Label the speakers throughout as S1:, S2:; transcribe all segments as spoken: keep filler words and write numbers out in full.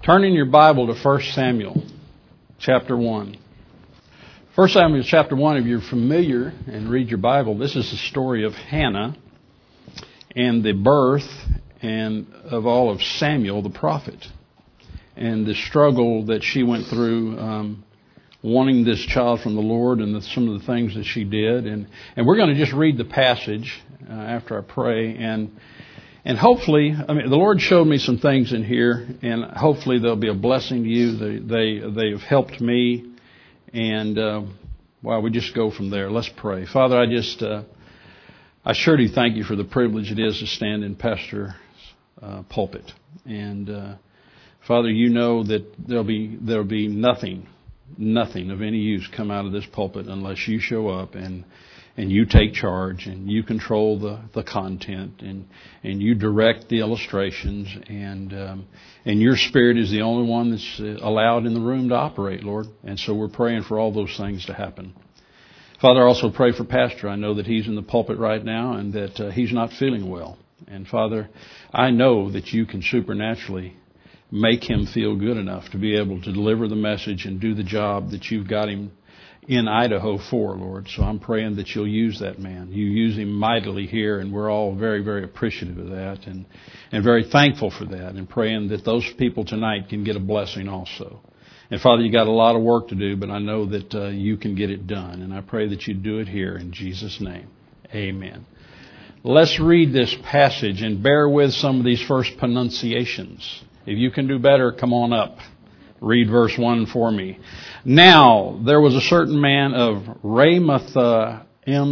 S1: Turn in your Bible to First Samuel chapter one. First Samuel chapter one, if you're familiar and read your Bible, this is the story of Hannah and the birth and of all of Samuel the prophet and the struggle that she went through um, wanting this child from the Lord and the, some of the things that she did. And, and we're going to just read the passage uh, after I pray. And And hopefully, I mean, the Lord showed me some things in here, and hopefully they'll be a blessing to you. They they, they have helped me, and uh, well, we just go from there. Let's pray. Father, I just uh, I sure do thank you for the privilege it is to stand in Pastor's uh, pulpit, and uh, Father, you know that there'll be there'll be nothing, nothing of any use come out of this pulpit unless you show up and. And you take charge, and you control the, the content, and and you direct the illustrations, and um, and your Spirit is the only one that's allowed in the room to operate, Lord. And so we're praying for all those things to happen. Father, I also pray for Pastor. I know that he's in the pulpit right now, and that uh, he's not feeling well. And Father, I know that you can supernaturally make him feel good enough to be able to deliver the message and do the job that you've got him in Idaho for, Lord. So I'm praying that you'll use that man. You use him mightily here, and we're all very, very appreciative of that and, and very thankful for that, and praying that those people tonight can get a blessing also. And Father, you got a lot of work to do, but I know that uh, you can get it done, and I pray that you do it here in Jesus' name. Amen. Let's read this passage and bear with some of these first pronunciations. If you can do better, come on up. Read verse one for me. Now, there was a certain man of Ramathaim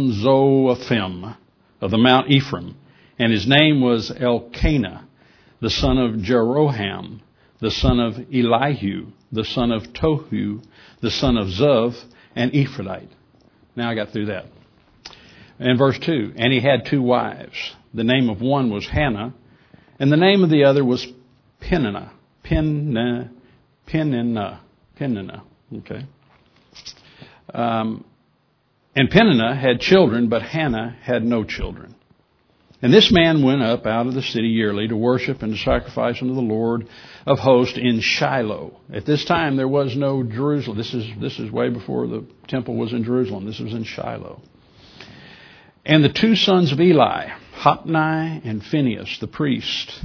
S1: Zophim of the Mount Ephraim, and his name was Elkanah, the son of Jeroham, the son of Elihu, the son of Tohu, the son of Zuv, an Ephrathite. Now I got through that. And verse two, and he had two wives. The name of one was Hannah, and the name of the other was Peninnah. Peninnah. Peninnah. Peninnah. Okay. Um, and Peninnah had children, but Hannah had no children. And this man went up out of the city yearly to worship and to sacrifice unto the Lord of hosts in Shiloh. At this time there was no Jerusalem. This is this is way before the temple was in Jerusalem. This was in Shiloh. And the two sons of Eli, Hophni and Phinehas, the priest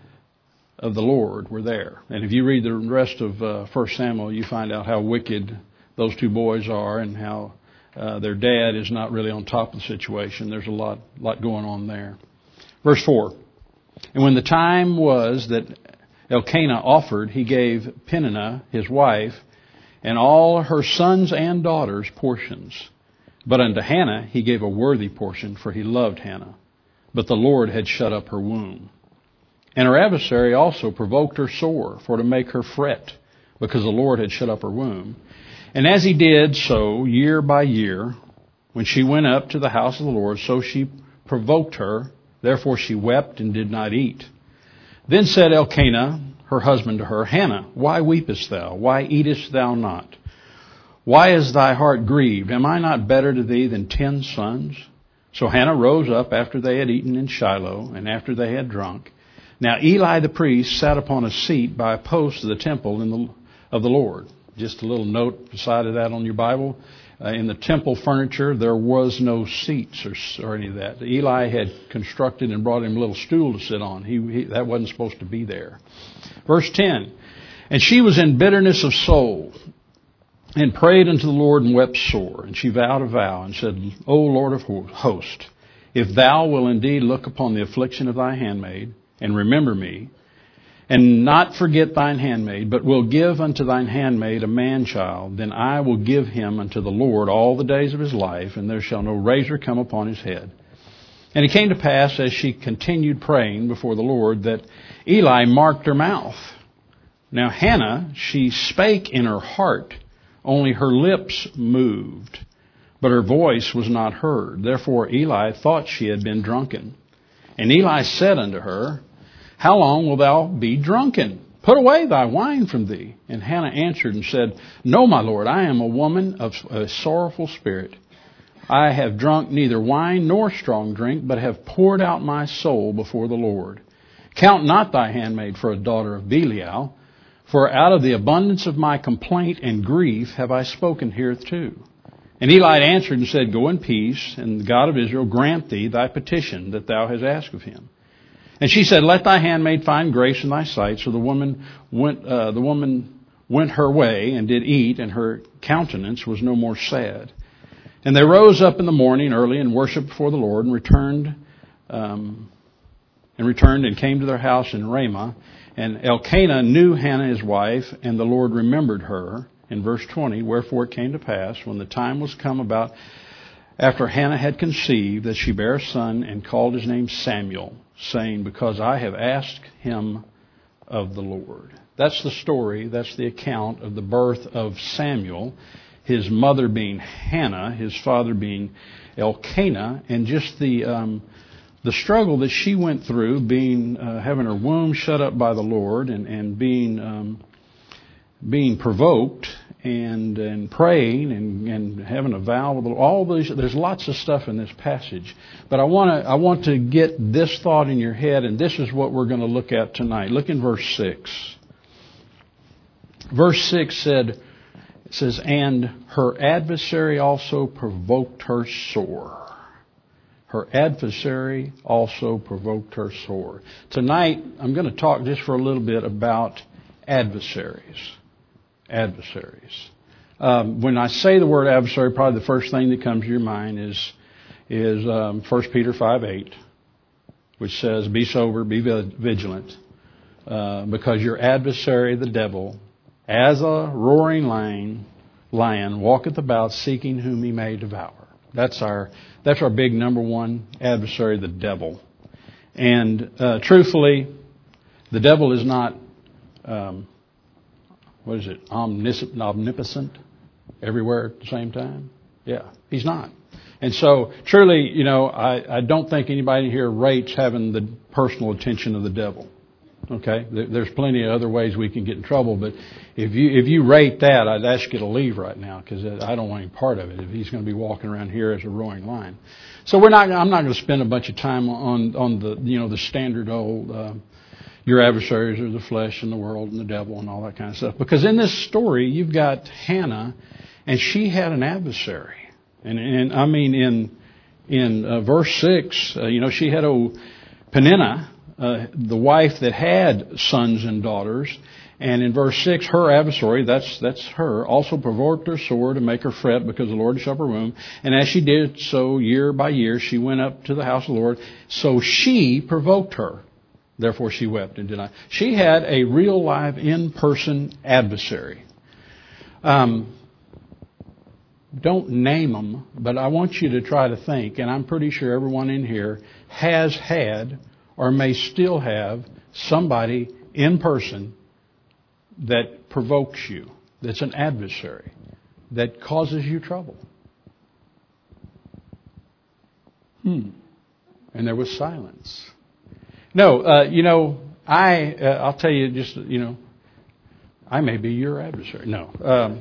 S1: of the Lord, were there. And if you read the rest of uh, First Samuel, you find out how wicked those two boys are, and how uh, their dad is not really on top of the situation. There's a lot, lot going on there. Verse four. And when the time was that Elkanah offered, he gave Peninnah, his wife, and all her sons and daughters portions. But unto Hannah he gave a worthy portion, for he loved Hannah. But the Lord had shut up her womb. And her adversary also provoked her sore, for to make her fret, because the Lord had shut up her womb. And as he did so year by year, when she went up to the house of the Lord, so she provoked her. Therefore she wept and did not eat. Then said Elkanah, her husband, to her, Hannah, why weepest thou? Why eatest thou not? Why is thy heart grieved? Am I not better to thee than ten sons? So Hannah rose up after they had eaten in Shiloh, and after they had drunk. Now Eli the priest sat upon a seat by a post of the temple in the, of the Lord. Just a little note beside of that on your Bible. Uh, in the temple furniture, there was no seats or, or any of that. Eli had constructed and brought him a little stool to sit on. He, he that wasn't supposed to be there. Verse ten. And she was in bitterness of soul, and prayed unto the Lord, and wept sore. And she vowed a vow, and said, O Lord of hosts, if thou will indeed look upon the affliction of thy handmaid, and remember me, and not forget thine handmaid, but will give unto thine handmaid a man-child, then I will give him unto the Lord all the days of his life, and there shall no razor come upon his head. And it came to pass, as she continued praying before the Lord, that Eli marked her mouth. Now Hannah, she spake in her heart, only her lips moved, but her voice was not heard. Therefore Eli thought she had been drunken. And Eli said unto her, How long wilt thou be drunken? Put away thy wine from thee. And Hannah answered and said, No, my Lord, I am a woman of a sorrowful spirit. I have drunk neither wine nor strong drink, but have poured out my soul before the Lord. Count not thy handmaid for a daughter of Belial, For out of the abundance of my complaint and grief have I spoken hereto. And Eli answered and said, Go in peace, and the God of Israel grant thee thy petition that thou hast asked of him. And she said, Let thy handmaid find grace in thy sight. So the woman went, uh, the woman went her way and did eat, and her countenance was no more sad. And they rose up in the morning early and worshipped before the Lord, and returned, um, and returned and came to their house in Ramah. And Elkanah knew Hannah his wife, and the Lord remembered her. In verse twenty, wherefore it came to pass, when the time was come about after Hannah had conceived, that she bare a son, and called his name Samuel, saying, Because I have asked him of the Lord. That's the story, that's the account of the birth of Samuel, his mother being Hannah, his father being Elkanah, and just the um, the struggle that she went through, being uh, having her womb shut up by the Lord, and and being um, being provoked, and and praying, and, and having a vow with the Lord. All these, there's lots of stuff in this passage, but I want to I want to get this thought in your head, and this is what we're going to look at tonight. Look in verse six. Verse six said, it says, and her adversary also provoked her sore. Her adversary also provoked her sore. Tonight, I'm going to talk just for a little bit about adversaries. Adversaries. Um, when I say the word adversary, probably the first thing that comes to your mind is is um, First Peter five eight, which says, Be sober, be vigilant, uh, because your adversary, the devil, as a roaring lion, lion walketh about seeking whom he may devour. That's our that's our big number one adversary, the devil. And uh, truthfully, the devil is not, um, what is it, omniscient, omnipotent, everywhere at the same time? Yeah, he's not. And so, truly, you know, I, I don't think anybody here rates having the personal attention of the devil. Okay, there's plenty of other ways we can get in trouble, but if you if you rate that, I'd ask you to leave right now, because I don't want any part of it. If he's going to be walking around here as a roaring lion, so we're not. I'm not going to spend a bunch of time on on the you know the standard old uh, your adversaries are the flesh and the world and the devil and all that kind of stuff. Because in this story, you've got Hannah, and she had an adversary, and and I mean in in uh, verse six, uh, you know, she had a Peninnah. Uh, the wife that had sons and daughters, and in verse six, her adversary, that's that's her, also provoked her sore to make her fret, because the Lord shut her womb. And as she did so year by year, she went up to the house of the Lord. So she provoked her. Therefore she wept and denied. She had a real live in-person adversary. Um, don't name them, but I want you to try to think, and I'm pretty sure everyone in here has had or may still have somebody in person that provokes you, that's an adversary, that causes you trouble. Hmm. And there was silence. No, uh, you know, I, uh, I'll tell you just, you know, I may be your adversary. No. Um,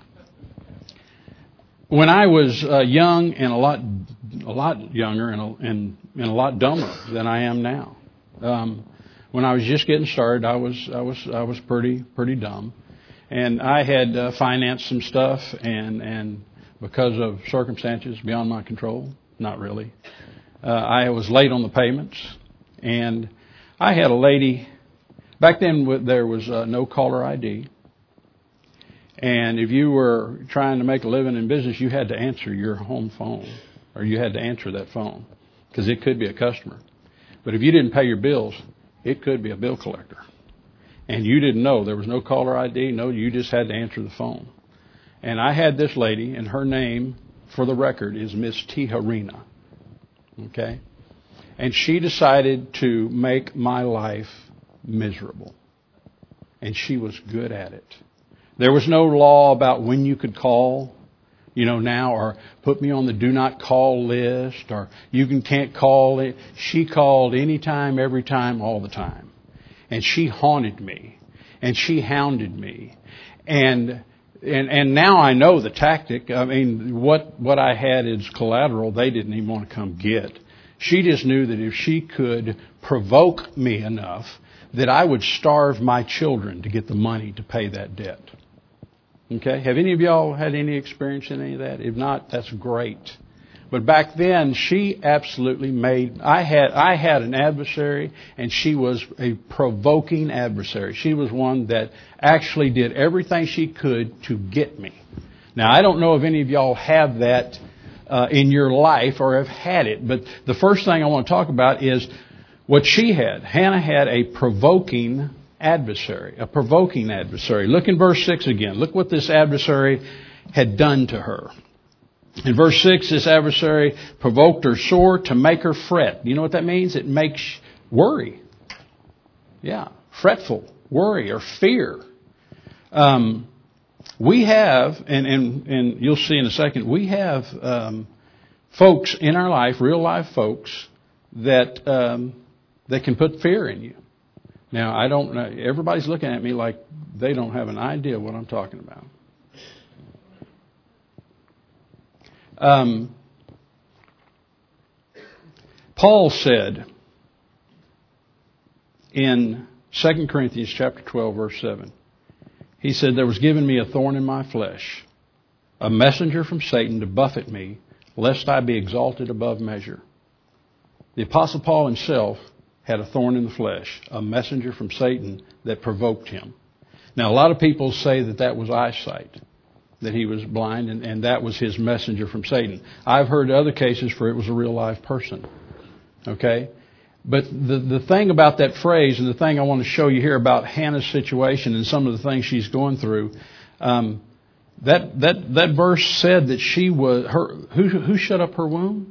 S1: when I was uh, young and a lot, a lot younger and a, and and a lot dumber than I am now. Um, when I was just getting started, I was I was I was pretty pretty dumb, and I had uh, financed some stuff, and and because of circumstances beyond my control, not really, uh, I was late on the payments, and I had a lady back then. There was uh, no caller I D, and if you were trying to make a living in business, you had to answer your home phone, or you had to answer that phone, because it could be a customer. But if you didn't pay your bills, it could be a bill collector. And you didn't know. There was no caller I D. No, you just had to answer the phone. And I had this lady, and her name, for the record, is Miss Tiharina. Okay? And she decided to make my life miserable. And she was good at it. There was no law about when you could call, you know, now, or put me on the do not call list, or you can can't call it. She called anytime, every time, all the time. And she haunted me, and she hounded me. And and and now I know the tactic. I mean, what what I had is collateral they didn't even want to come get. She just knew that if she could provoke me enough that I would starve my children to get the money to pay that debt. Okay? Have any of y'all had any experience in any of that? If not, that's great. But back then, she absolutely made, I had, I had an adversary, and she was a provoking adversary. She was one that actually did everything she could to get me. Now, I don't know if any of y'all have that uh, in your life or have had it, but the first thing I want to talk about is what she had. Hannah had a provoking adversary, a provoking adversary. Look in verse six again. Look what this adversary had done to her. In verse six, this adversary provoked her sore to make her fret. You know what that means? It makes worry. Yeah, fretful, worry, or fear. Um, we have, and, and, and you'll see in a second, we have um, folks in our life, real life folks, that um, that can put fear in you. Now, I don't know. Everybody's looking at me like they don't have an idea what I'm talking about. Um, Paul said in Second Corinthians chapter twelve, verse seven, he said, there was given me a thorn in my flesh, a messenger from Satan to buffet me, lest I be exalted above measure. The Apostle Paul himself had a thorn in the flesh, a messenger from Satan that provoked him. Now, a lot of people say that that was eyesight, that he was blind, and, and that was his messenger from Satan. I've heard other cases where it was a real live person. Okay? But the, the thing about that phrase, and the thing I want to show you here about Hannah's situation and some of the things she's going through, um, that that that verse said that she was her. Who who shut up her womb?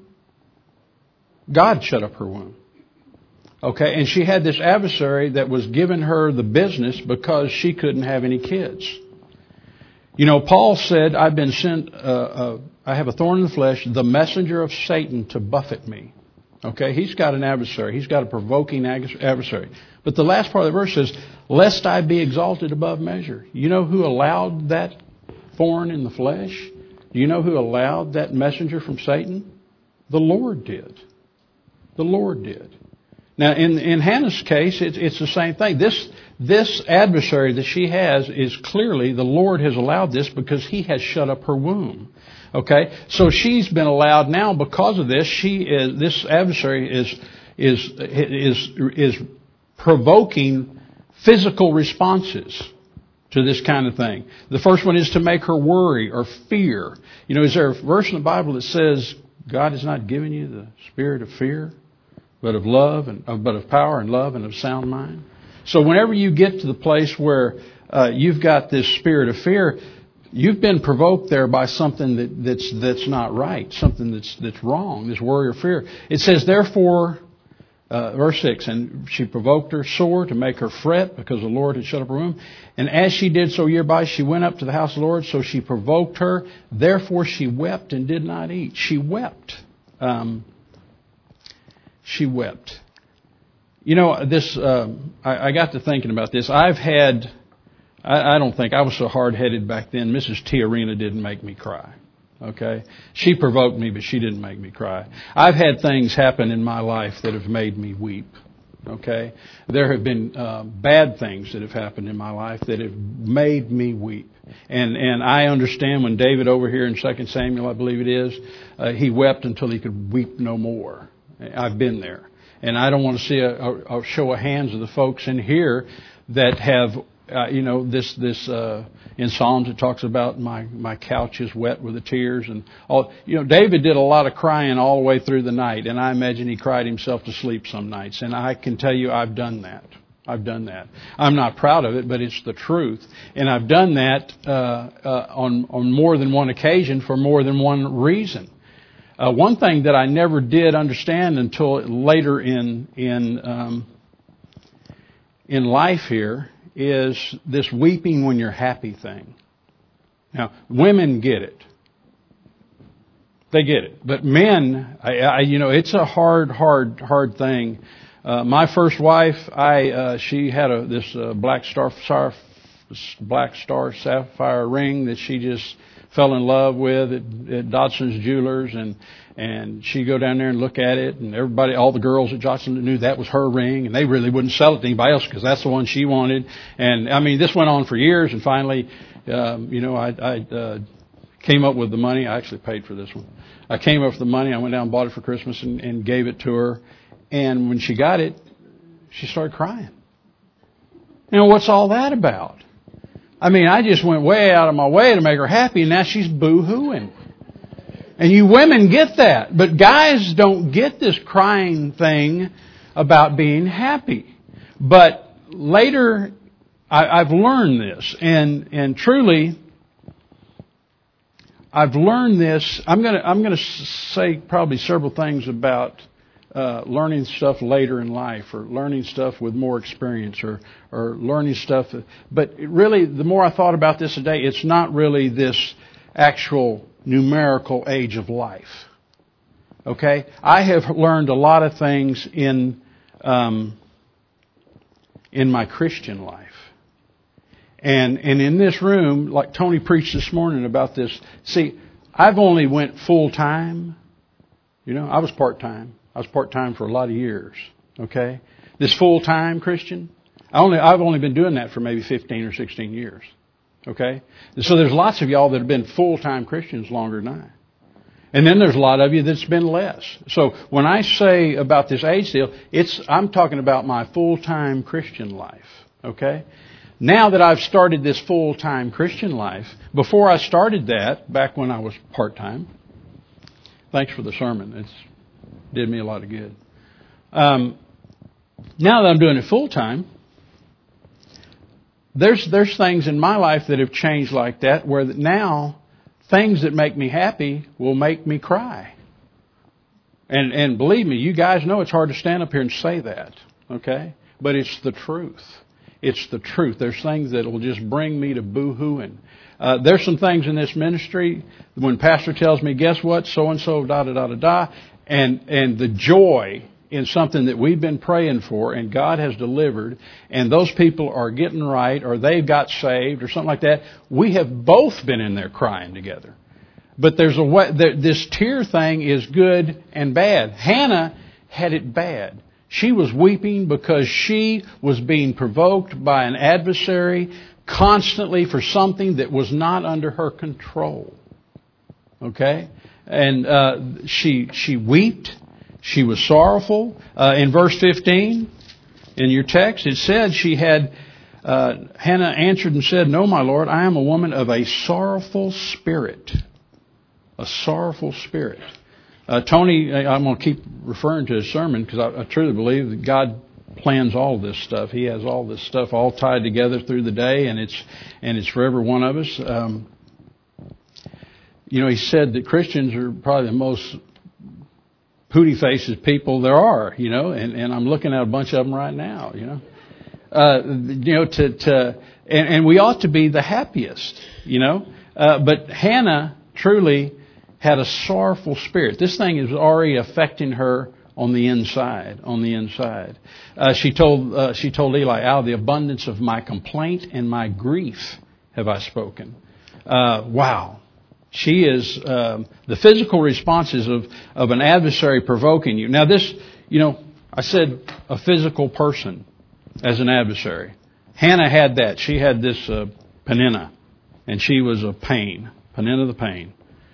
S1: God shut up her womb. Okay, and she had this adversary that was giving her the business because she couldn't have any kids. You know, Paul said, I've been sent, uh, uh, I have a thorn in the flesh, the messenger of Satan to buffet me. Okay, he's got an adversary. He's got a provoking adversary. But the last part of the verse says, lest I be exalted above measure. You know who allowed that thorn in the flesh? Do you know who allowed that messenger from Satan? The Lord did. The Lord did. Now, in, in Hannah's case, it's, it's the same thing. This, this adversary that she has is clearly the Lord has allowed this because he has shut up her womb. Okay? So she's been allowed now because of this. She is, this adversary is, is, is, is provoking physical responses to this kind of thing. The first one is to make her worry or fear. You know, is there a verse in the Bible that says God has not given you the spirit of fear, but of love, and uh, but of power and love and of sound mind? So whenever you get to the place where uh, you've got this spirit of fear, you've been provoked there by something that, that's that's not right, something that's that's wrong, this worry or fear. It says, therefore, uh, verse six, and she provoked her sore to make her fret because the Lord had shut up her womb. And as she did so year by, she went up to the house of the Lord, so she provoked her. Therefore she wept and did not eat. She wept. Um, she wept. You know, this. Uh, I, I got to thinking about this. I've had. I, I don't think I was so hard-headed back then. Missus T. Arena didn't make me cry. Okay, she provoked me, but she didn't make me cry. I've had things happen in my life that have made me weep. Okay, there have been uh, bad things that have happened in my life that have made me weep. And and I understand when David over here in Second Samuel, I believe it is, uh, he wept until he could weep no more. I've been there. And I don't want to see a, a, a show of hands of the folks in here that have, uh, you know, this, this, uh, in Psalms it talks about my, my couch is wet with the tears and all. You know, David did a lot of crying all the way through the night, and I imagine he cried himself to sleep some nights. And I can tell you I've done that. I've done that. I'm not proud of it, but it's the truth. And I've done that, uh, uh, on, on more than one occasion for more than one reason. Uh, one thing that I never did understand until later in in um, in life here is this weeping when you're happy thing. Now, women get it; they get it, but men, I, I, you know, it's a hard, hard, hard thing. Uh, my first wife, I uh, she had a this uh, black star, star black star sapphire ring that she just fell in love with at, at Dodson's Jewelers, and and she'd go down there and look at it, and everybody, all the girls at Dodson knew that was her ring, and they really wouldn't sell it to anybody else because that's the one she wanted. And I mean, this went on for years, and finally, um, you know, I, I uh, came up with the money. I actually paid for this one. I came up with the money. I went down and bought it for Christmas and, and gave it to her. And when she got it, she started crying. You know, what's all that about? I mean, I just went way out of my way to make her happy, and now she's boo-hooing. And you women get that. But guys don't get this crying thing about being happy. But later, I, I've learned this. And, and truly, I've learned this. I'm going to I'm going to say probably several things about uh, learning stuff later in life, or learning stuff with more experience, or or learning stuff. But really, the more I thought about this today, it's not really this actual numerical age of life. Okay, I have learned a lot of things in um, in my Christian life. And and in this room, like Tony preached this morning about this, see, I've only went full time. You know, I was part time. I was part time for a lot of years. Okay, this full time Christian, I only I've only been doing that for maybe fifteen or sixteen years. Okay, and so there's lots of y'all that have been full time Christians longer than I. And then there's a lot of you that's been less. So when I say about this age deal, it's I'm talking about my full time Christian life. Okay. Now that I've started this full-time Christian life, before I started that, back when I was part-time, thanks for the sermon. It's did me a lot of good. Um, now that I'm doing it full-time, there's there's things in my life that have changed like that, where now things that make me happy will make me cry. And and believe me, you guys know it's hard to stand up here and say that, okay? But it's the truth. It's the truth. There's things that will just bring me to boo-hooing. Uh, there's some things in this ministry when Pastor tells me, guess what, so-and-so, da-da-da-da-da, and, and the joy in something that we've been praying for and God has delivered, and those people are getting right, or they've got saved, or something like that, we have both been in there crying together. But there's a way, this tear thing is good and bad. Hannah had it bad. She was weeping because she was being provoked by an adversary constantly for something that was not under her control. Okay? And uh, she she wept. She was sorrowful. Uh, in verse fifteen, in your text, it said she had, uh, Hannah answered and said, "No, my Lord, I am a woman of a sorrowful spirit." A sorrowful spirit. Uh, Tony, I'm going to keep referring to his sermon because I, I truly believe that God plans all this stuff. He has all this stuff all tied together through the day, and it's and it's for every one of us. Um, you know, he said that Christians are probably the most pooty faces people there are. You know, and, and I'm looking at a bunch of them right now. You know, uh, you know to to and, and we ought to be the happiest. You know, uh, but Hannah truly had a sorrowful spirit. This thing is already affecting her on the inside. On the inside, uh, she told uh, she told Eli, "Out of the abundance of my complaint and my grief have I spoken." Uh, wow, she is um, the physical responses of of an adversary provoking you. Now, this, you know, I said a physical person as an adversary. Hannah had that. She had this uh, Peninnah, and she was a pain. Peninnah the pain.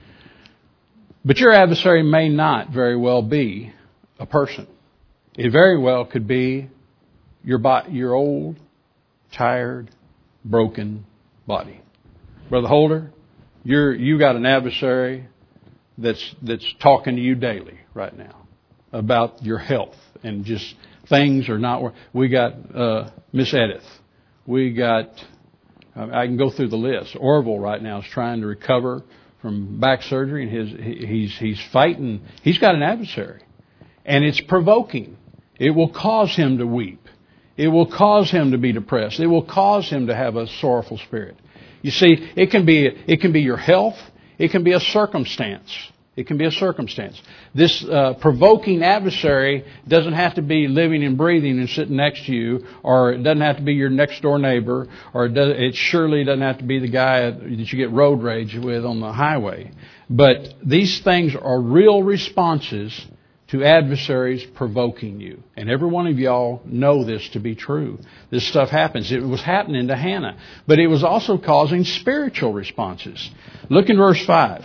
S1: But your adversary may not very well be a person. It very well could be your body, your old, tired, broken body. Brother Holder, you're you got an adversary that's that's talking to you daily right now about your health and just things are not. We got uh, Miss Edith. We got. I can go through the list. Orville right now is trying to recover from back surgery, and his he's he's fighting. He's got an adversary, and it's provoking. It will cause him to weep. It will cause him to be depressed. It will cause him to have a sorrowful spirit. You see, it can be it can be your health. It can be a circumstance. It can be a circumstance. This uh, provoking adversary doesn't have to be living and breathing and sitting next to you, or it doesn't have to be your next door neighbor, or it, does, it surely doesn't have to be the guy that you get road rage with on the highway. But these things are real responses to adversaries provoking you. And every one of y'all know this to be true. This stuff happens. It was happening to Hannah. But it was also causing spiritual responses. Look in verse five.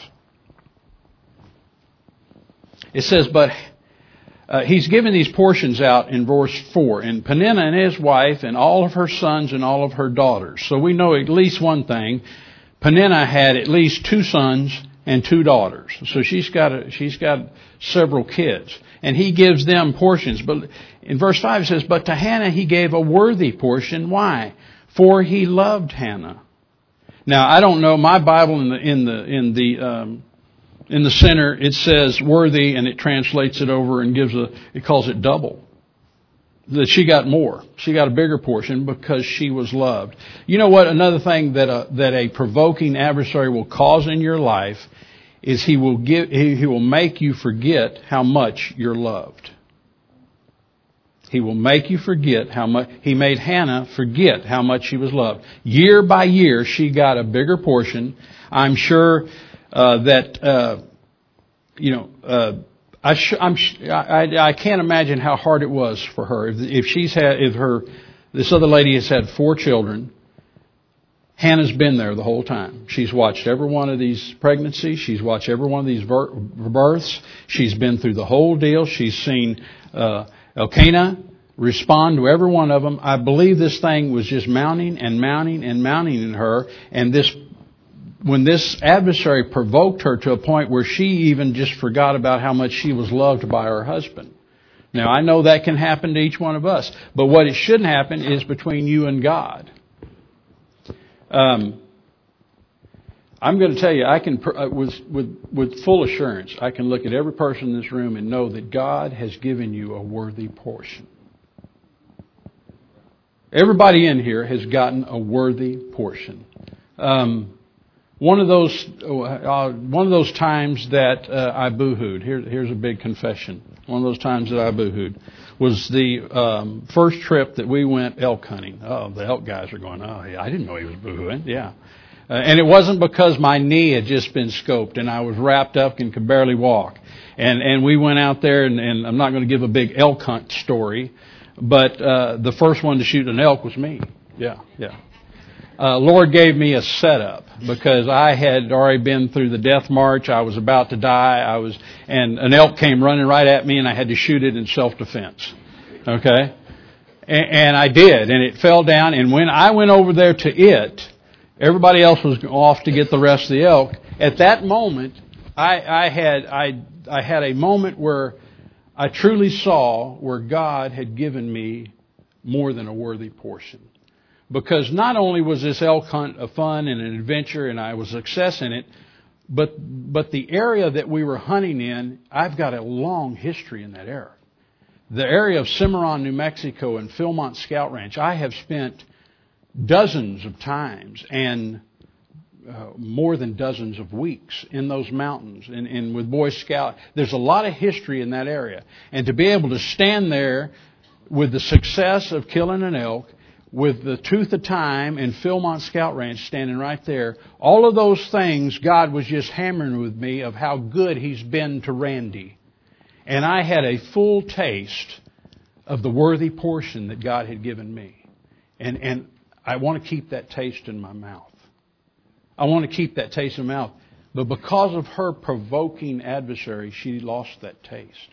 S1: It says, but uh, he's given these portions out in verse four. And Peninnah and his wife and all of her sons and all of her daughters. So we know at least one thing. Peninnah had at least two sons and two daughters. So she's got a, she's got several kids. And he gives them portions. But in verse five it says, but to Hannah he gave a worthy portion. Why? For he loved Hannah. Now I don't know, my Bible in the in the in the um, in the center it says worthy, and it translates it over and gives a it calls it double. That she got more. She got a bigger portion because she was loved. You know what? Another thing that a, that a provoking adversary will cause in your life is he will give, he, he will make you forget how much you're loved. He will make you forget how much, he made Hannah forget how much she was loved. Year by year, she got a bigger portion. I'm sure, uh, that, uh, you know, uh, I, sh- I'm sh- I, I can't imagine how hard it was for her. If, if she's had, if her, this other lady has had four children, Hannah's been there the whole time. She's watched every one of these pregnancies. She's watched every one of these ver- births. She's been through the whole deal. She's seen uh, Elkanah respond to every one of them. I believe this thing was just mounting and mounting and mounting in her. And this, when this adversary provoked her to a point where she even just forgot about how much she was loved by her husband. Now, I know that can happen to each one of us. But what it shouldn't happen is between you and God. Um, I'm going to tell you, I can, with, with, with full assurance, I can look at every person in this room and know that God has given you a worthy portion. Everybody in here has gotten a worthy portion. Um, one of those, uh, one of those times that uh, I boohooed. Here, here's a big confession. One of those times that I boohooed was the um, first trip that we went elk hunting. Oh, the elk guys are going, oh, yeah, I didn't know he was boohooing. Yeah. Uh, and it wasn't because my knee had just been scoped and I was wrapped up and could barely walk. And and we went out there, and, and I'm not going to give a big elk hunt story, but uh, the first one to shoot an elk was me. Yeah, yeah. Uh, Lord gave me a setup because I had already been through the death march. I was about to die. I was, and an elk came running right at me, and I had to shoot it in self-defense. Okay, and, and I did, and it fell down. And when I went over there to it, everybody else was off to get the rest of the elk. At that moment, I, I had I I had a moment where I truly saw where God had given me more than a worthy portion. Because not only was this elk hunt a fun and an adventure, and I was a success in it, but but the area that we were hunting in, I've got a long history in that area. The area of Cimarron, New Mexico, and Philmont Scout Ranch, I have spent dozens of times and uh, more than dozens of weeks in those mountains and, and with Boy Scout. There's a lot of history in that area. And to be able to stand there with the success of killing an elk, with the Tooth of Time and Philmont Scout Ranch standing right there, all of those things, God was just hammering with me of how good He's been to Randy. And I had a full taste of the worthy portion that God had given me. And and I want to keep that taste in my mouth. I want to keep that taste in my mouth. But because of her provoking adversary, she lost that taste.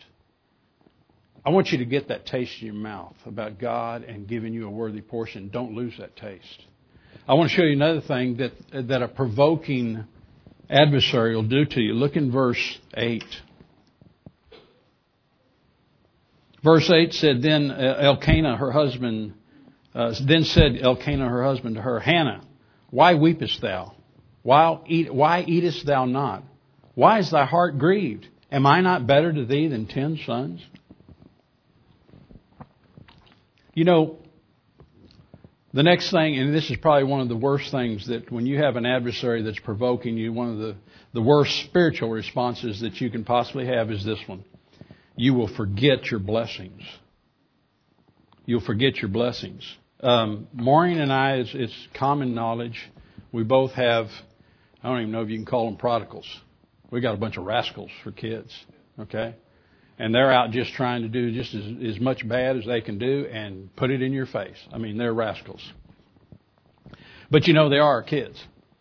S1: I want you to get that taste in your mouth about God and giving you a worthy portion. Don't lose that taste. I want to show you another thing that that a provoking adversary will do to you. Look in verse eight. Verse eight said, Then Elkanah, her husband, uh, then said Elkanah, her husband, to her, Hannah, why weepest thou? Why, eat, why eatest thou not? Why is thy heart grieved? Am I not better to thee than ten sons? You know, The next thing, and this is probably one of the worst things, that when you have an adversary that's provoking you, one of the, the worst spiritual responses that you can possibly have is this one. You will forget your blessings. You'll forget your blessings. Um, Maureen and I, it's, it's common knowledge, we both have, I don't even know if you can call them prodigals. We got a bunch of rascals for kids, okay? And they're out just trying to do just as, as much bad as they can do and put it in your face. I mean, they're rascals. But you know, they are our kids.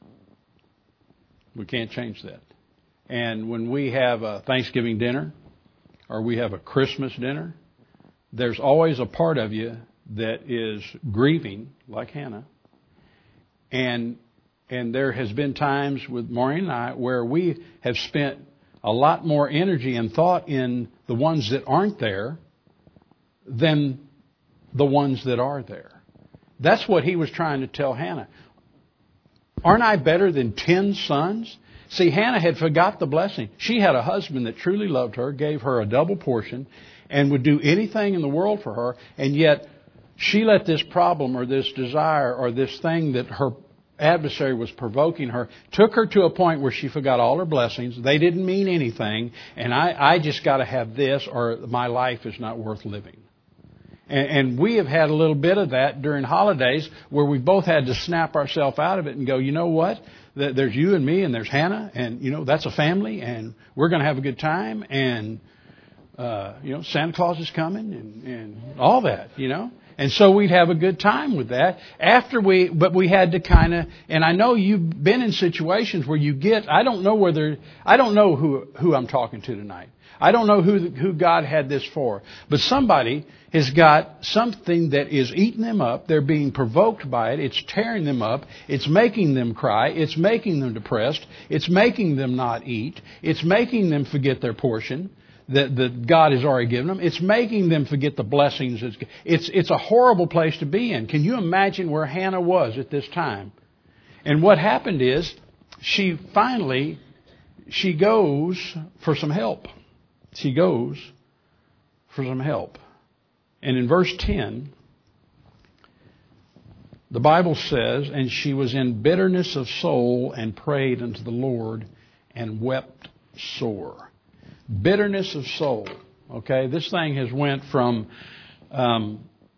S1: We can't change that. And when we have a Thanksgiving dinner or we have a Christmas dinner, there's always a part of you that is grieving, like Hannah. And and there has been times with Maureen and I where we have spent a lot more energy and thought in the ones that aren't there than the ones that are there. That's what he was trying to tell Hannah. Aren't I better than ten sons? See, Hannah had forgot the blessing. She had a husband that truly loved her, gave her a double portion, and would do anything in the world for her, and yet she let this problem or this desire or this thing that her adversary was provoking her, took her to a point where she forgot all her blessings. They didn't mean anything, and I, I just got to have this or my life is not worth living. And, and we have had a little bit of that during holidays where we both had to snap ourselves out of it and go, you know what? There's you and me and there's Hannah, and, you know, that's a family, and we're going to have a good time, and, uh, you know, Santa Claus is coming, and, and all that, you know. And so we'd have a good time with that after we, but we had to kind of, and I know you've been in situations where you get, I don't know whether, I don't know who, who I'm talking to tonight. I don't know who, who God had this for, but somebody has got something that is eating them up. They're being provoked by it. It's tearing them up. It's making them cry. It's making them depressed. It's making them not eat. It's making them forget their portion that, that God has already given them. It's making them forget the blessings. It's, it's a horrible place to be in. Can you imagine where Hannah was at this time? And what happened is she finally, she goes for some help. She goes for some help. And in verse ten, the Bible says, and she was in bitterness of soul and prayed unto the Lord and wept sore. Bitterness of soul. Okay, this thing has went from um,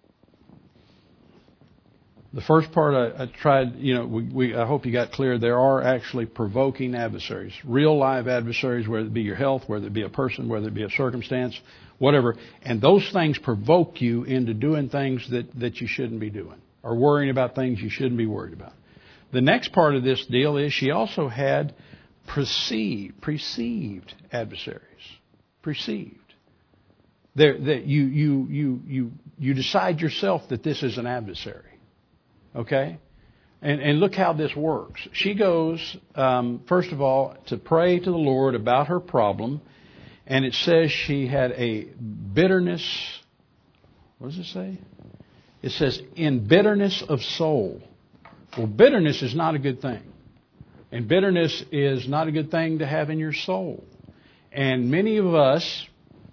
S1: the first part I, I tried, you know, we, we, I hope you got clear, there are actually provoking adversaries, real live adversaries, whether it be your health, whether it be a person, whether it be a circumstance, whatever. And those things provoke you into doing things that, that you shouldn't be doing, or worrying about things you shouldn't be worried about. The next part of this deal is she also had perceived, perceived adversaries. Perceived. There, that you, you, you, you, you decide yourself that this is an adversary. Okay? And, and look how this works. She goes, um, first of all, to pray to the Lord about her problem. And it says she had a bitterness. What does it say? It says, in bitterness of soul. Well, bitterness is not a good thing. And bitterness is not a good thing to have in your soul. And many of us,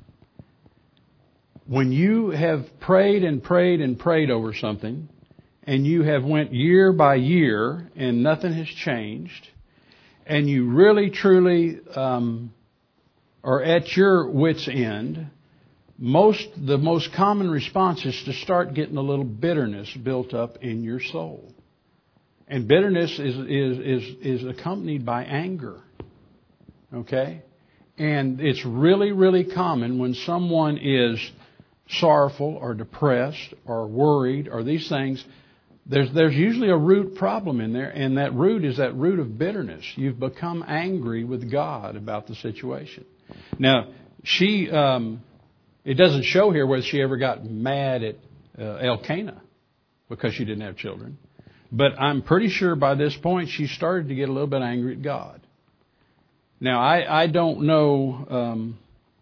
S1: when you have prayed and prayed and prayed over something, and you have went year by year and nothing has changed, and you really truly um, are at your wit's end, most the most common response is to start getting a little bitterness built up in your soul. And bitterness is is is, is accompanied by anger. Okay? And it's really, really common when someone is sorrowful or depressed or worried or these things. There's there's usually a root problem in there, and that root is that root of bitterness. You've become angry with God about the situation. Now, she, um, it doesn't show here whether she ever got mad at uh, Elkanah because she didn't have children. But I'm pretty sure by this point she started to get a little bit angry at God. Now, I, I don't know, um,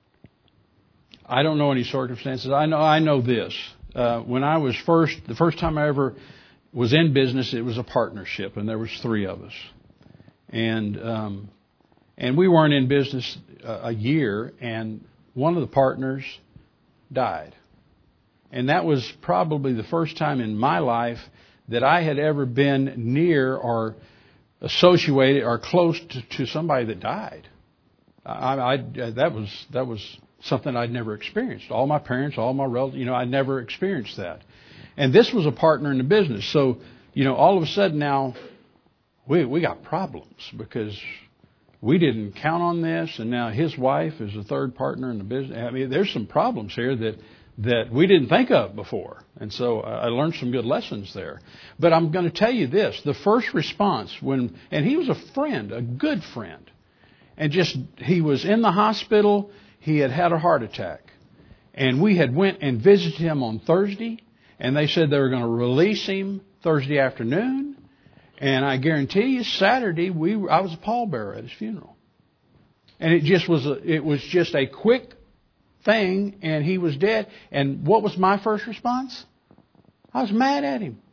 S1: I don't know any circumstances. I know I know this. Uh, when I was first, the first time I ever was in business, it was a partnership, and there was three of us, and um, and we weren't in business a, a year, and one of the partners died, and that was probably the first time in my life that I had ever been near or associated or close to, to somebody that died. I, I, that was that was something I'd never experienced. All my parents, all my relatives, you know, I never experienced that. And this was a partner in the business. So, you know, all of a sudden now we we got problems because we didn't count on this, and now his wife is a third partner in the business. I mean, there's some problems here that that we didn't think of before. And so I learned some good lessons there. But I'm going to tell you this, the first response when, and he was a friend, a good friend, and just, he was in the hospital, he had had a heart attack. And we had went and visited him on Thursday, and they said they were going to release him Thursday afternoon. And I guarantee you, Saturday, we I was a pallbearer at his funeral. And it just was a, it was just a quick thing, and he was dead. And what was my first response? I was mad at him.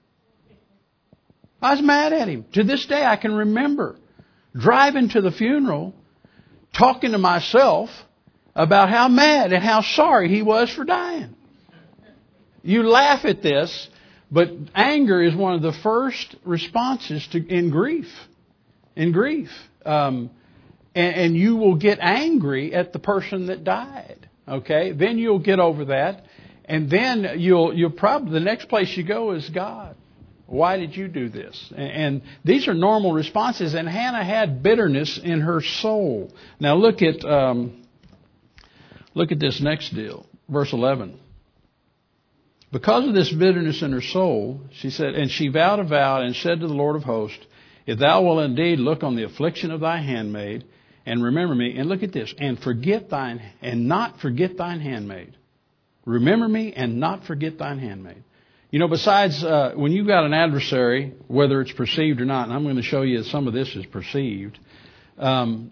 S1: I was mad at him. To this day, I can remember driving to the funeral, talking to myself about how mad and how sorry he was for dying. You laugh at this, but anger is one of the first responses to in grief. In grief. Um, and, and you will get angry at the person that died. Okay? Then you'll get over that. And then you'll you'll probably, the next place you go is God. Why did you do this? And, and these are normal responses. And Hannah had bitterness in her soul. Now look at um, look at this next deal. Verse eleven. Because of this bitterness in her soul, she said, and she vowed a vow and said to the Lord of hosts, if thou wilt indeed look on the affliction of thy handmaid, and remember me, and look at this, and forget thine, and not forget thine handmaid. Remember me and not forget thine handmaid. You know, besides, uh, when you've got an adversary, whether it's perceived or not, and I'm going to show you that some of this is perceived, um,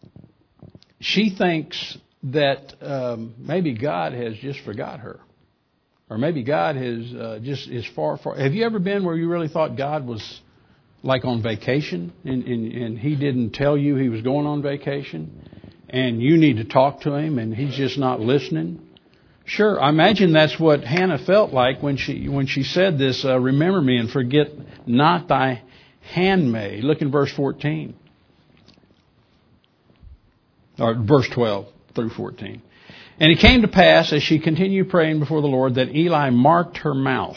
S1: she thinks that um, maybe God has just forgot her. Or maybe God has uh, just is far, far. Have you ever been where you really thought God was like on vacation and, and, and He didn't tell you He was going on vacation and you need to talk to Him and He's just not listening? Sure, I imagine that's what Hannah felt like when she when she said this, uh, remember me and forget not thy handmaid. Look in verse fourteen. Or verse twelve through fourteen. And it came to pass, as she continued praying before the Lord, that Eli marked her mouth.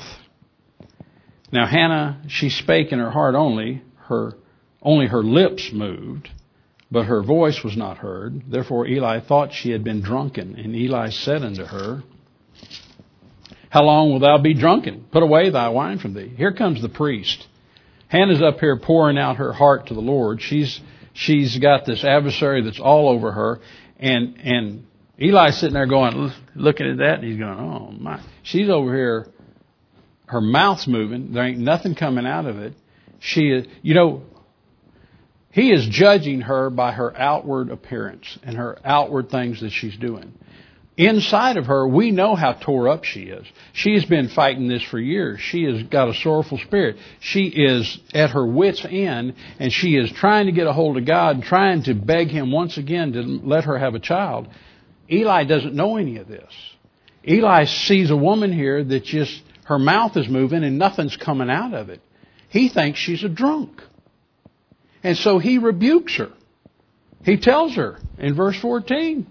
S1: Now Hannah, she spake in her heart only, her only her lips moved, but her voice was not heard. Therefore Eli thought she had been drunken. And Eli said unto her, how long wilt thou be drunken? Put away thy wine from thee. Here comes the priest. Hannah's up here pouring out her heart to the Lord. She's she's got this adversary that's all over her, and and Eli's sitting there going, looking at that, and he's going, oh my. She's over here, her mouth's moving. There ain't nothing coming out of it. She is, you know, he is judging her by her outward appearance and her outward things that she's doing. Inside of her, we know how tore up she is. She has been fighting this for years. She has got a sorrowful spirit. She is at her wit's end, and she is trying to get a hold of God, trying to beg Him once again to let her have a child. Eli doesn't know any of this. Eli sees a woman here that just, her mouth is moving and nothing's coming out of it. He thinks she's a drunk. And so he rebukes her. He tells her in verse fourteen,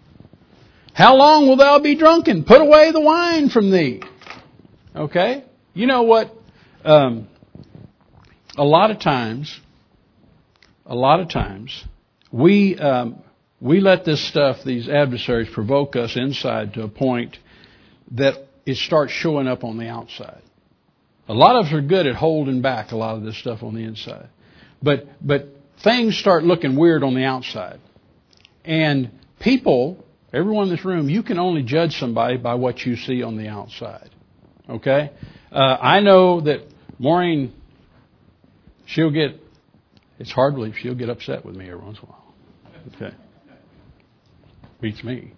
S1: how long will thou be drunken? Put away the wine from thee. Okay? You know what? Um, a lot of times, a lot of times, we... Um, We let this stuff, these adversaries, provoke us inside to a point that it starts showing up on the outside. A lot of us are good at holding back a lot of this stuff on the inside. But but things start looking weird on the outside. And people, everyone in this room, you can only judge somebody by what you see on the outside. Okay? Uh, I know that Maureen, she'll get, it's hard to believe she'll get upset with me every once in a while. Okay? Beats me.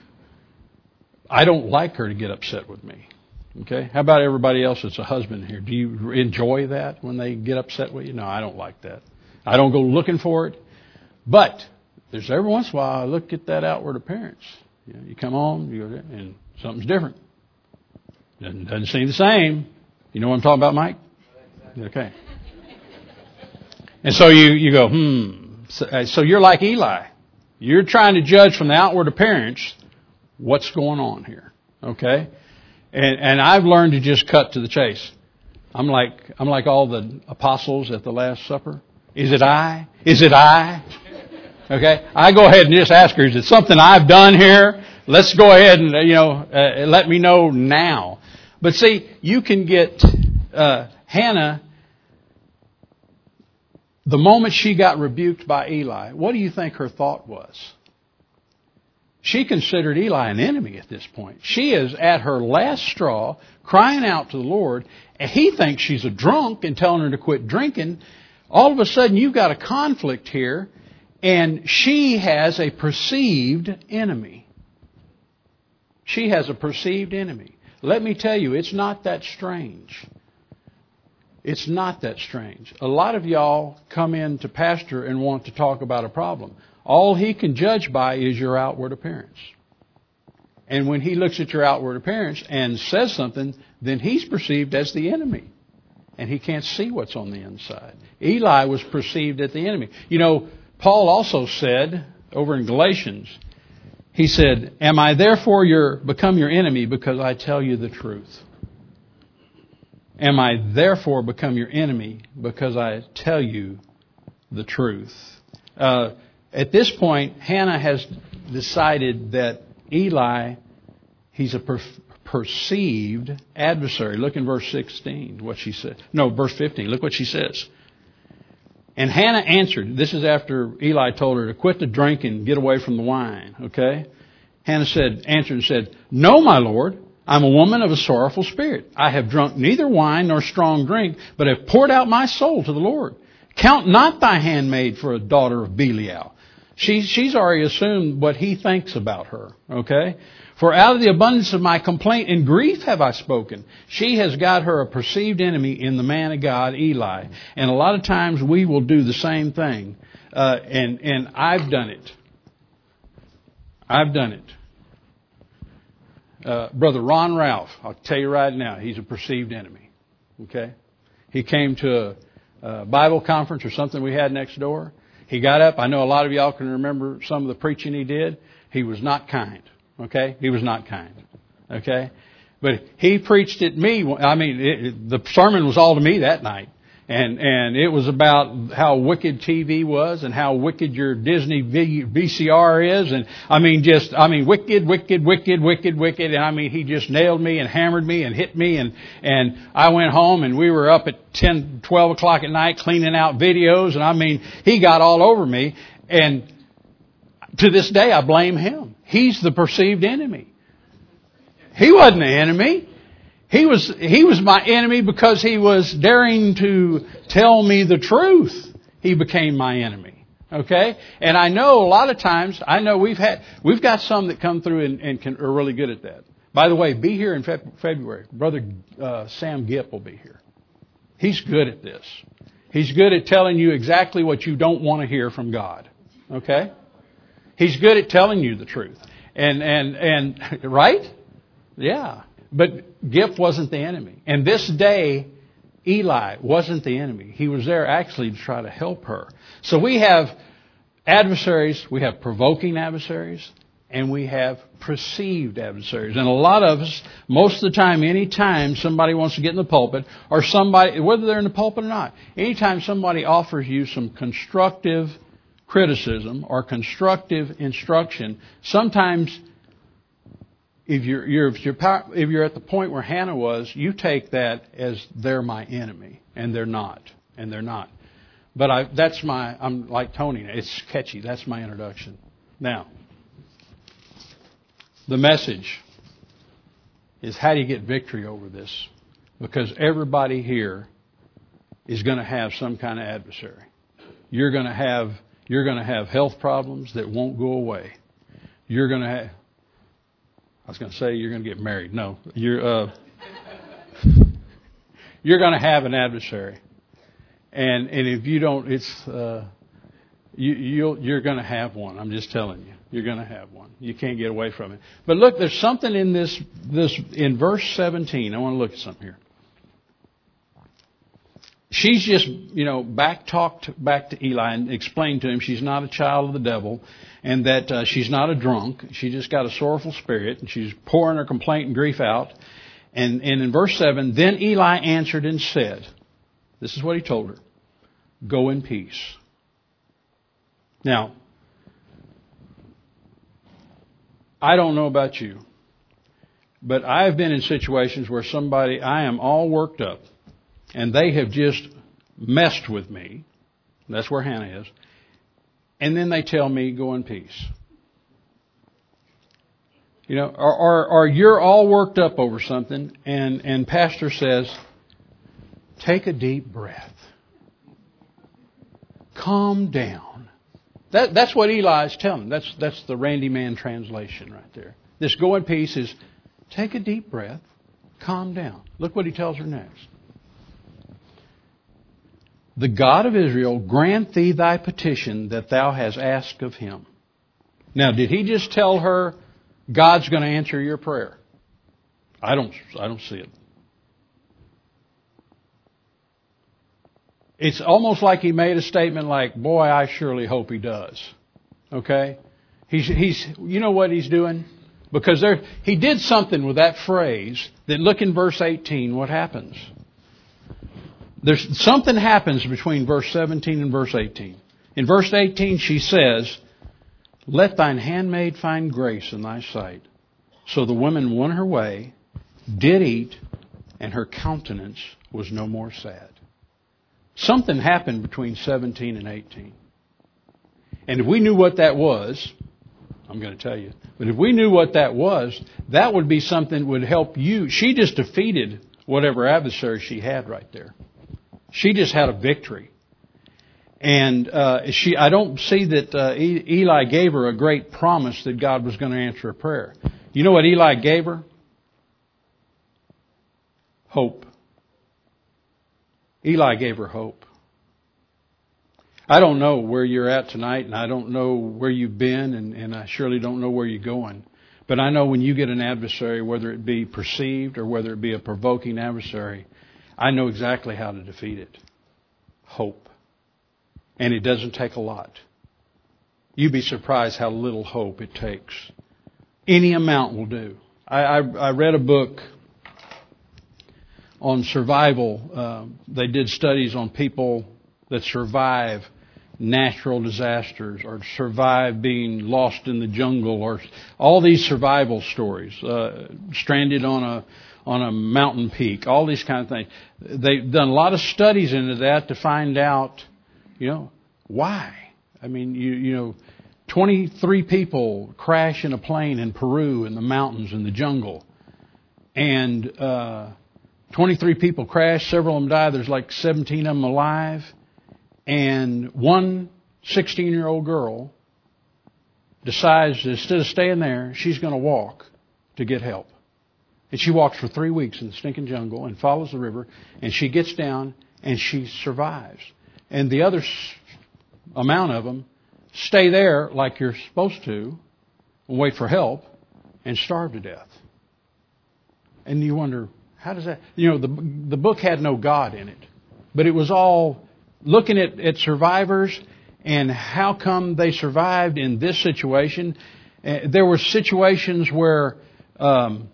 S1: I don't like her to get upset with me. Okay? How about everybody else that's a husband here? Do you enjoy that when they get upset with you? No, I don't like that. I don't go looking for it. But there's every once in a while I look at that outward appearance. You know, you come home, you go there, and something's different. Doesn't, doesn't seem the same. You know what I'm talking about, Mike? Okay. And so you, you go, hmm. So, so you're like Eli. You're trying to judge from the outward appearance what's going on here. Okay? And, and I've learned to just cut to the chase. I'm like, I'm like all the apostles at the Last Supper. Is it I? Is it I? Okay? I go ahead and just ask her, is it something I've done here? Let's go ahead and, you know, uh, let me know now. But see, you can get uh, Hannah, the moment she got rebuked by Eli, what do you think her thought was? She considered Eli an enemy at this point. She is at her last straw, crying out to the Lord, and he thinks she's a drunk and telling her to quit drinking. All of a sudden, you've got a conflict here, and she has a perceived enemy. She has a perceived enemy. Let me tell you, it's not that strange. It's not that strange. A lot of y'all come in to pastor and want to talk about a problem. All he can judge by is your outward appearance. And when he looks at your outward appearance and says something, then he's perceived as the enemy. And he can't see what's on the inside. Eli was perceived as the enemy. You know, Paul also said over in Galatians, he said, am I therefore your, become your enemy because I tell you the truth? Am I therefore become your enemy because I tell you the truth? Uh, at this point, Hannah has decided that Eli, he's a per- perceived adversary. Look in verse sixteen, what she said. No, verse fifteen. Look what she says. And Hannah answered. This is after Eli told her to quit the drink and get away from the wine. Okay? Hannah said, answered and said, no, my Lord. I'm a woman of a sorrowful spirit. I have drunk neither wine nor strong drink, but have poured out my soul to the Lord. Count not thy handmaid for a daughter of Belial. She, she's already assumed what he thinks about her. Okay? For out of the abundance of my complaint and grief have I spoken. She has got her a perceived enemy in the man of God, Eli. And a lot of times we will do the same thing. Uh, and, and I've done it. I've done it. Uh, Brother Ron Ralph, I'll tell you right now, he's a perceived enemy. Okay? He came to a, a Bible conference or something we had next door. He got up. I know a lot of y'all can remember some of the preaching he did. He was not kind. Okay? He was not kind. Okay? But he preached at me. I mean, it, it, the sermon was all to me that night. And and it was about how wicked T V was and how wicked your Disney V C R is. And I mean, just, I mean, wicked, wicked, wicked, wicked, wicked. And I mean, he just nailed me and hammered me and hit me. And, and I went home and we were up at ten, twelve o'clock at night cleaning out videos. And I mean, he got all over me. And to this day, I blame him. He's the perceived enemy. He wasn't the enemy. He was, he was my enemy because he was daring to tell me the truth. He became my enemy. Okay? And I know a lot of times, I know we've had, we've got some that come through and, and can, are really good at that. By the way, be here in Fe- February. Brother uh, Sam Gipp will be here. He's good at this. He's good at telling you exactly what you don't want to hear from God. Okay? He's good at telling you the truth. And, and, and, right? Yeah. But Gipp wasn't the enemy. And this day, Eli wasn't the enemy. He was there actually to try to help her. So we have adversaries, we have provoking adversaries, and we have perceived adversaries. And a lot of us, most of the time, anytime somebody wants to get in the pulpit, or somebody, whether they're in the pulpit or not, anytime somebody offers you some constructive criticism or constructive instruction, sometimes If you're, you're, if you're, if you're at the point where Hannah was, you take that as they're my enemy, and they're not, and they're not. But I, that's my, I'm like Tony, it's catchy, that's my introduction. Now, the message is how do you get victory over this? Because everybody here is going to have some kind of adversary. You're going to have, you're going to have health problems that won't go away. You're going to have, I was going to say you're going to get married. No, you're uh, you're going to have an adversary, and and if you don't, it's uh, you you'll, you're going to have one. I'm just telling you, you're going to have one. You can't get away from it. But look, there's something in this this in verse seventeen. I want to look at something here. she's just, you know, back talked back to Eli and explained to him she's not a child of the devil and that uh, she's not a drunk. She just got a sorrowful spirit and she's pouring her complaint and grief out. And, and in verse seven, then Eli answered and said, this is what he told her, go in peace. Now, I don't know about you, but I've been in situations where somebody, I am all worked up, and they have just messed with me. That's where Hannah is. And then they tell me, go in peace. You know, or, or, or you're all worked up over something, and, and pastor says, take a deep breath. Calm down. That, that's what Eli is telling them. That's, that's the Randy Mann translation right there. This go in peace is, take a deep breath, calm down. Look what he tells her next. The God of Israel grant thee thy petition that thou hast asked of him. Now, did he just tell her God's going to answer your prayer? I don't, I don't see it. It's almost like he made a statement like, boy, I surely hope he does. Okay? He's, he's, you know what he's doing? Because there, he did something with that phrase that, look in verse eighteen, what happens? There's something happens between verse seventeen and verse eighteen. In verse eighteen, she says, let thine handmaid find grace in thy sight. So the woman went her way, did eat, and her countenance was no more sad. Something happened between seventeen and eighteen. And if we knew what that was, I'm going to tell you, but if we knew what that was, that would be something that would help you. She just defeated whatever adversary she had right there. She just had a victory. And uh, she, I don't see that uh, Eli gave her a great promise that God was going to answer her prayer. You know what Eli gave her? Hope. Eli gave her hope. I don't know where you're at tonight, and I don't know where you've been, and, and I surely don't know where you're going. But I know when you get an adversary, whether it be perceived or whether it be a provoking adversary, I know exactly how to defeat it. Hope. And it doesn't take a lot. You'd be surprised how little hope it takes. Any amount will do. I, I, I read a book on survival. Uh, they did studies on people that survive natural disasters or survive being lost in the jungle, or all these survival stories, uh, stranded on a on a mountain peak, all these kind of things. They've done a lot of studies into that to find out, you know, why. I mean, you you know, twenty-three people crash in a plane in Peru in the mountains in the jungle, and uh, twenty-three people crash. Several of them die. There's like seventeen of them alive. And one sixteen-year-old girl decides that instead of staying there, she's going to walk to get help. And she walks for three weeks in the stinking jungle and follows the river. And she gets down and she survives. And the other amount of them stay there like you're supposed to and wait for help and starve to death. And you wonder, how does that... You know, the, the book had no God in it. But it was all... looking at, at survivors and how come they survived in this situation. Uh, there were situations where um,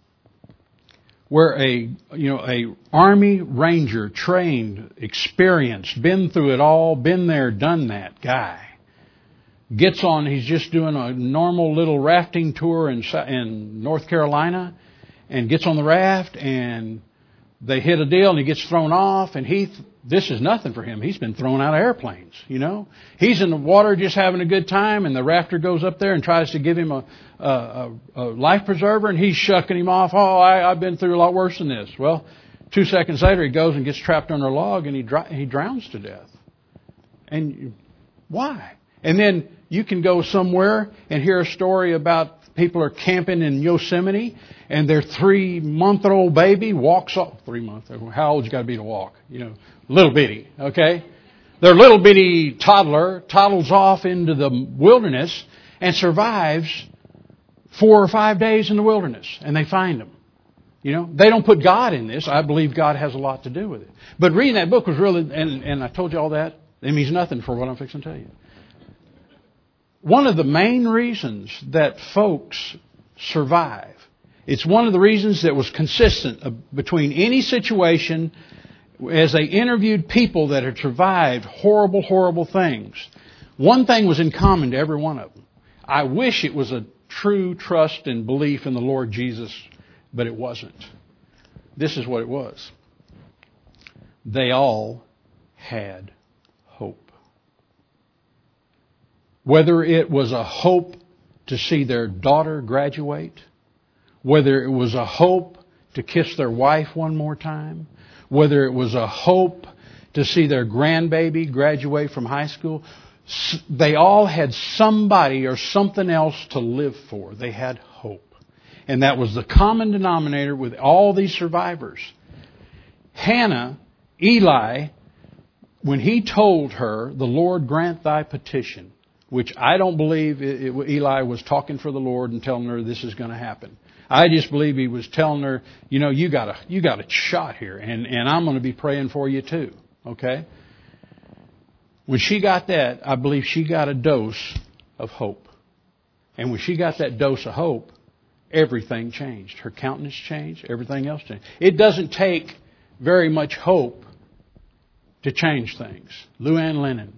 S1: where a you know a Army Ranger, trained, experienced, been through it all, been there, done that guy, gets on. He's just doing a normal little rafting tour in in North Carolina, and gets on the raft, and they hit a deal, and he gets thrown off, and he. This is nothing for him. He's been thrown out of airplanes, you know. He's in the water just having a good time, and the rafter goes up there and tries to give him a, a, a life preserver, and he's shucking him off. Oh, I, I've been through a lot worse than this. Well, two seconds later, he goes and gets trapped under a log, and he he drowns to death. And why? And then you can go somewhere and hear a story about people are camping in Yosemite, and their three-month-old baby walks off. Three months. How old you got to be to walk? You know, little bitty. Okay, their little bitty toddler toddles off into the wilderness and survives four or five days in the wilderness, and they find him. You know, they don't put God in this. I believe God has a lot to do with it. But reading that book was really, and, and I told you all that, it means nothing for what I'm fixing to tell you. One of the main reasons that folks survive, it's one of the reasons that was consistent between any situation as they interviewed people that had survived horrible, horrible things. One thing was in common to every one of them. I wish it was a true trust and belief in the Lord Jesus, but it wasn't. This is what it was. They all had hope. Whether it was a hope to see their daughter graduate, whether it was a hope to kiss their wife one more time, whether it was a hope to see their grandbaby graduate from high school, they all had somebody or something else to live for. They had hope. And that was the common denominator with all these survivors. Hannah, Eli, when he told her, the Lord grant thy petition, which I don't believe it, it, Eli was talking for the Lord and telling her this is going to happen. I just believe he was telling her, you know, you got a, you got a shot here, and, and I'm going to be praying for you too. Okay? When she got that, I believe she got a dose of hope. And when she got that dose of hope, everything changed. Her countenance changed. Everything else changed. It doesn't take very much hope to change things. Lou Ann Lennon.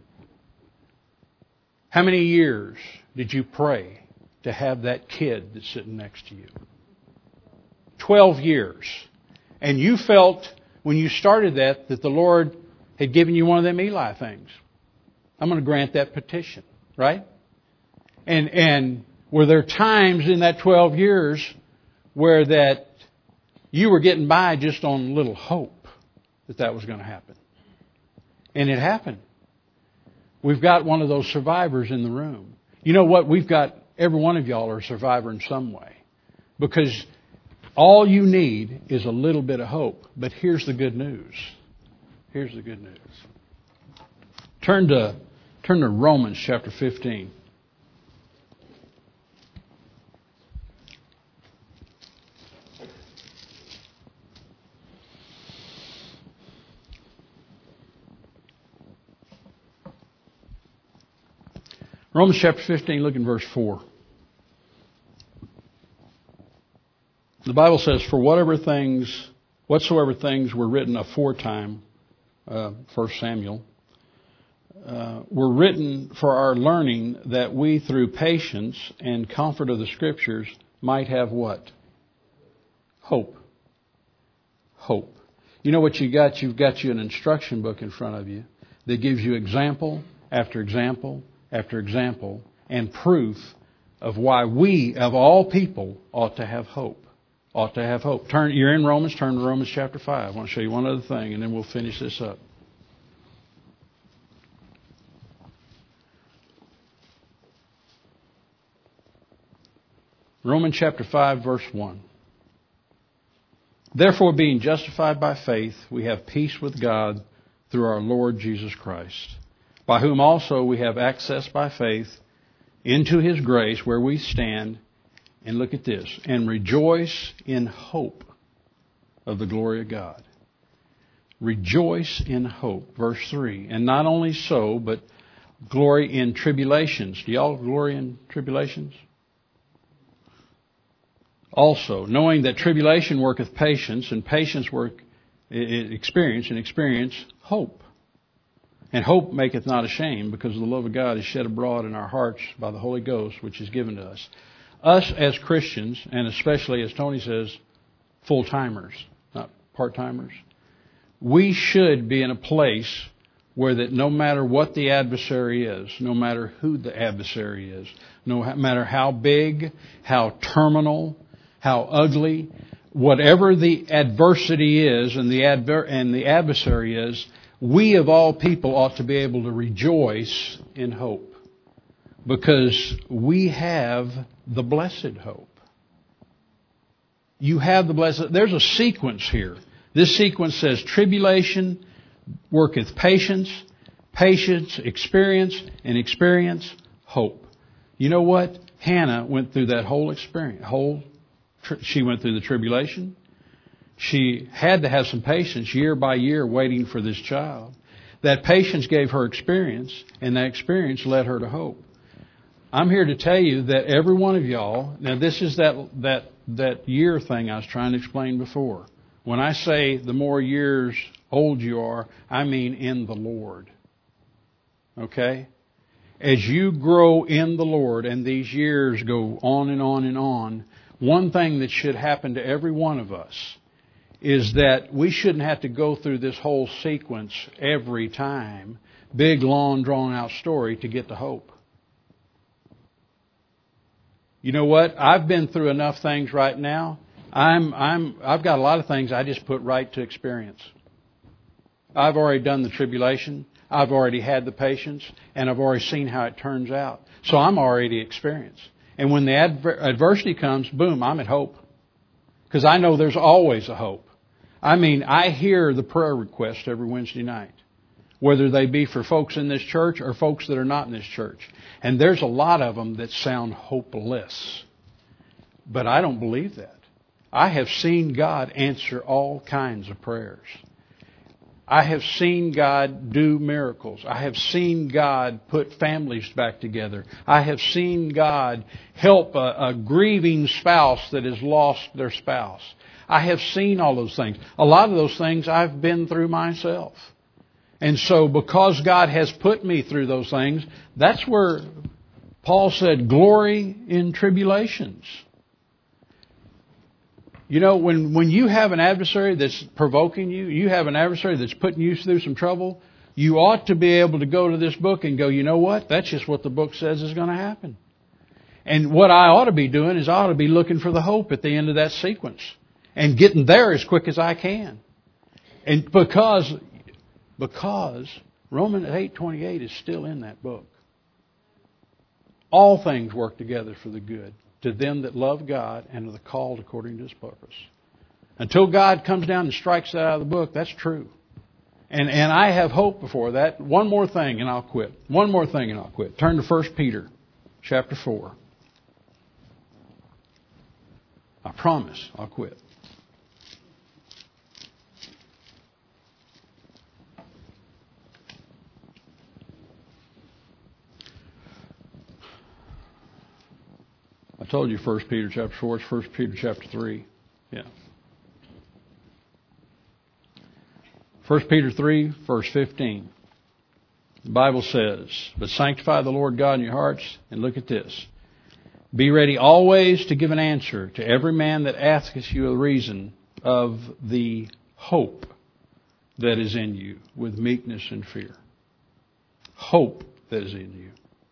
S1: How many years did you pray to have that kid that's sitting next to you? Twelve years. And you felt when you started that that the Lord had given you one of them Eli things. I'm going to grant that petition. Right? And and were there times in that twelve years where that you were getting by just on a little hope that that was going to happen? And it happened. We've got one of those survivors in the room. You know what? We've got, every one of y'all are a survivor in some way. Because all you need is a little bit of hope. But here's the good news. Here's the good news. Turn to, turn to Romans chapter fifteen. Romans chapter fifteen, look in verse four. The Bible says, for whatever things, whatsoever things were written aforetime, uh, First Samuel, uh, were written for our learning, that we through patience and comfort of the Scriptures might have what? Hope. Hope. You know what you got? You've got you an instruction book in front of you that gives you example after example after example, and proof of why we, of all people, ought to have hope. Ought to have hope. Turn. You're in Romans. Turn to Romans chapter five. I want to show you one other thing, and then we'll finish this up. Romans chapter five, verse one. Therefore, being justified by faith, we have peace with God through our Lord Jesus Christ, by whom also we have access by faith into His grace, where we stand, and look at this, and rejoice in hope of the glory of God. Rejoice in hope. Verse three. And not only so, but glory in tribulations. Do y'all glory in tribulations? Also, knowing that tribulation worketh patience, and patience work experience, and experience hope. And hope maketh not ashamed, because the love of God is shed abroad in our hearts by the Holy Ghost, which is given to us. Us as Christians, and especially, as Tony says, full-timers, not part-timers, we should be in a place where that no matter what the adversary is, no matter who the adversary is, no matter how big, how terminal, how ugly, whatever the adversity is and the adver- and the adversary is, we of all people ought to be able to rejoice in hope, because we have the blessed hope. You have the blessed. There's a sequence here. This sequence says tribulation worketh patience, patience experience, and experience hope. You know what? Hannah went through that whole experience. Whole. She went through the tribulation. She had to have some patience year by year waiting for this child. That patience gave her experience, and that experience led her to hope. I'm here to tell you that every one of y'all, now this is that that that year thing I was trying to explain before. When I say the more years old you are, I mean in the Lord. Okay? As you grow in the Lord and these years go on and on and on, one thing that should happen to every one of us is that we shouldn't have to go through this whole sequence every time, big, long, drawn-out story to get to hope. You know what? I've been through enough things right now. I'm, I'm, I've got a lot of things I just put right to experience. I've already done the tribulation. I've already had the patience, and I've already seen how it turns out. So I'm already experienced. And when the adver- adversity comes, boom, I'm at hope. Because I know there's always a hope. I mean, I hear the prayer requests every Wednesday night, whether they be for folks in this church or folks that are not in this church. And there's a lot of them that sound hopeless. But I don't believe that. I have seen God answer all kinds of prayers. I have seen God do miracles. I have seen God put families back together. I have seen God help a, a grieving spouse that has lost their spouse. I have seen all those things. A lot of those things I've been through myself. And so because God has put me through those things, that's where Paul said, glory in tribulations. You know, when, when you have an adversary that's provoking you, you have an adversary that's putting you through some trouble, you ought to be able to go to this book and go, you know what? That's just what the book says is going to happen. And what I ought to be doing is I ought to be looking for the hope at the end of that sequence and getting there as quick as I can. And because, because Romans eight twenty-eight is still in that book. All things work together for the good to them that love God and are the called according to His purpose. Until God comes down and strikes that out of the book, that's true. And and I have hope before that. One more thing and I'll quit. One more thing and I'll quit. Turn to First Peter chapter four. I promise I'll quit. I told you First Peter chapter four. It's First Peter chapter three. Yeah. First Peter three, verse fifteen. The Bible says, but sanctify the Lord God in your hearts, and look at this. Be ready always to give an answer to every man that asketh you a reason of the hope that is in you with meekness and fear. Hope that is in you.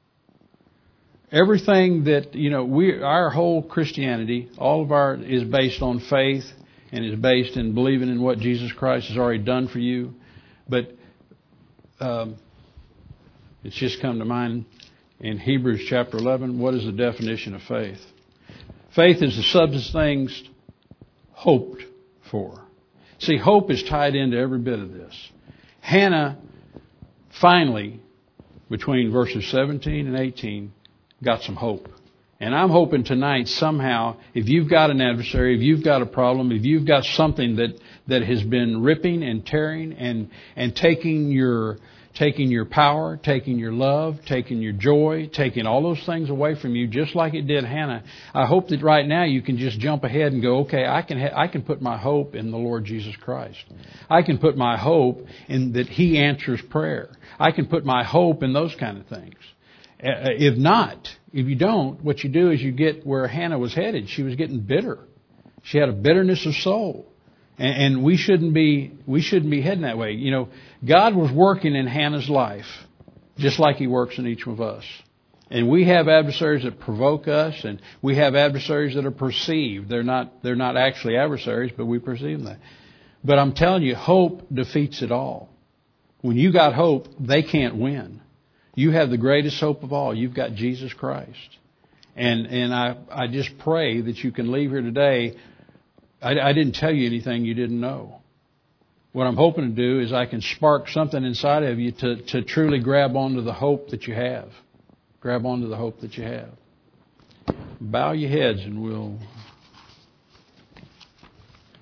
S1: Everything that, you know, we, our whole Christianity, all of our is based on faith and is based in believing in what Jesus Christ has already done for you. But um, it's just come to mind in Hebrews chapter eleven. What is the definition of faith? Faith is the substance of things hoped for. See, hope is tied into every bit of this. Hannah finally, between verses seventeen and eighteen, got some hope. And I'm hoping tonight somehow, if you've got an adversary, if you've got a problem, if you've got something that, that has been ripping and tearing and, and taking your, taking your power, taking your love, taking your joy, taking all those things away from you, just like it did Hannah, I hope that right now you can just jump ahead and go, okay, I can, ha- I can put my hope in the Lord Jesus Christ. I can put my hope in that He answers prayer. I can put my hope in those kind of things. If not, if you don't, what you do is you get where Hannah was headed. She was getting bitter. She had a bitterness of soul. And, and we shouldn't be, we shouldn't be heading that way. You know, God was working in Hannah's life just like He works in each of us. And we have adversaries that provoke us, and we have adversaries that are perceived. They're not, they're not actually adversaries, but we perceive them. But I'm telling you, hope defeats it all. When you got hope, they can't win. You have the greatest hope of all. You've got Jesus Christ. And and I, I just pray that you can leave here today. I, I didn't tell you anything you didn't know. What I'm hoping to do is I can spark something inside of you to, to truly grab onto the hope that you have. Grab onto the hope that you have. Bow your heads and we'll...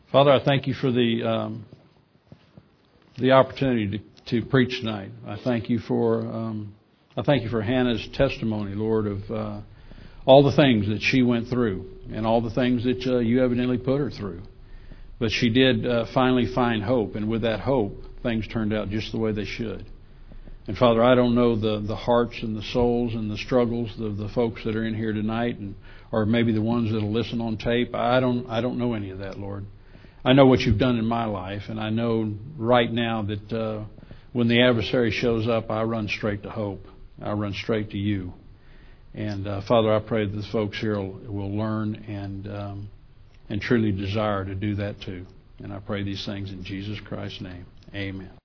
S1: Father, I thank you for the um, the opportunity to, to preach tonight. I thank you for um, I thank you for Hannah's testimony, Lord, of uh, all the things that she went through and all the things that uh, you evidently put her through. But she did uh, finally find hope, and with that hope, things turned out just the way they should. And Father, I don't know the, the hearts and the souls and the struggles of the folks that are in here tonight, and or maybe the ones that'll listen on tape. I don't I don't know any of that, Lord. I know what you've done in my life, and I know right now that uh, when the adversary shows up, I run straight to hope. I run straight to you. And uh, Father, I pray that the folks here will, will learn and um, and truly desire to do that too. And I pray these things in Jesus Christ's name. Amen.